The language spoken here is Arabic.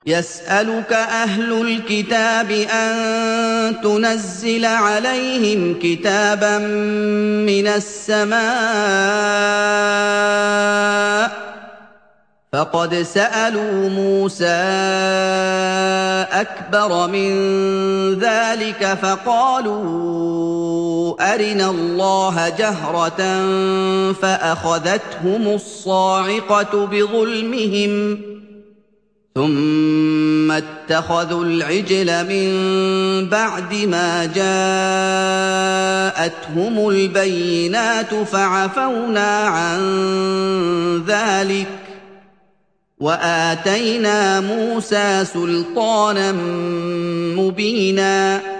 يَسْأَلُكَ أَهْلُ الْكِتَابِ أَن تُنَزِّلَ عَلَيْهِمْ كِتَابًا مِّنَ السَّمَاءِ ۚ فَقَدْ سَأَلُوا مُوسَىٰ أَكْبَرَ مِن ذَٰلِكَ فَقَالُوا أَرِنَا اللَّهَ جَهْرَةً فَأَخَذَتْهُمُ الصَّاعِقَةُ بِظُلْمِهِمْ ۚ ثُمَّ اتَّخَذُوا الْعِجْلَ مِن بَعْدِ مَا جَاءَتْهُمُ الْبَيِّنَاتُ فَعَفَوْنَا عَن ذَٰلِكَ ۚ وَآتَيْنَا مُوسَىٰ سُلْطَانًا مُّبِينًا